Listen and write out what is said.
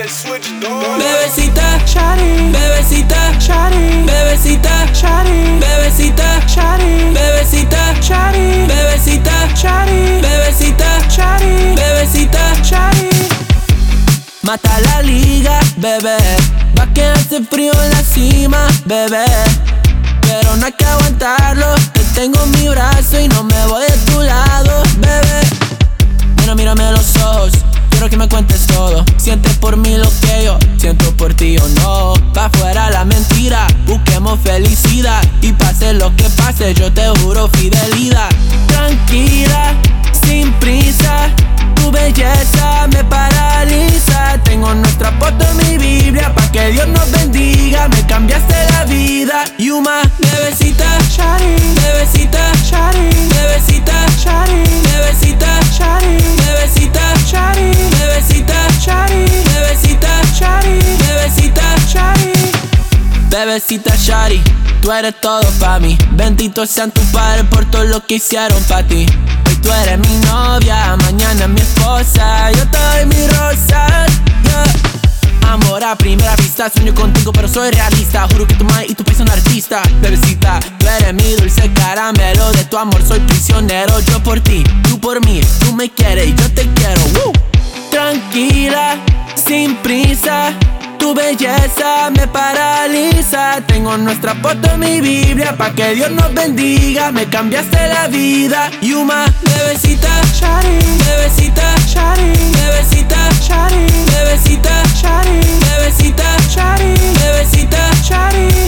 that switch, dog. Bebecita, shawty, bebecita, shawty, bebecita, shawty, bebecita, shawty, bebecita, shawty, bebecita, shawty, bebecita, shawty, bebecita, shawty. Mata la liga, bebé, va que hace frío en la cima, bebé, pero no hay que aguantarlo. Te tengo en mi brazo y no me voy de tu lado, bebé. Mírame a los ojos, quiero que me cuentes todo. Sientes por mí lo que yo siento por ti o no. Pa' fuera la mentira, busquemos felicidad. Y pase lo que pase, yo te juro fidelidad. Tranquila, sin prisa, tu belleza me paraliza. Tengo nuestra foto en mi Biblia, pa' que Dios nos bendiga. Me cambiaste la vida, Yuma. Bebecita, shawty, bebecita, shawty, bebecita, shawty, bebecita, shawty, bebecita, shawty, bebecita, shawty, bebecita, shawty, bebecita, shawty. Bebecita shawty, tú eres todo pa' mí. Benditos sean tus padres por todo lo que hicieron pa' ti. Hoy tú eres mi novia, mañana mi esposa. Yo te doy mis rosas, yeah. Amor a primera vista, sueño contigo pero soy realista. Juro que tu madre y tu país son artista. Bebecita, tú eres mi dulce caramelo. De tu amor soy prisionero. Yo por ti, tú por mí. Tú me quieres y yo te quiero. Tranquila, sin prisa, tu belleza me paraliza. Tengo nuestra foto en mi Biblia, pa' que Dios nos bendiga. Me cambiaste la vida, Yuma. Bebecita, shawty, bebecita, shawty, bebecita, shawty, bebecita, shawty, bebecita, shawty, bebecita, shawty.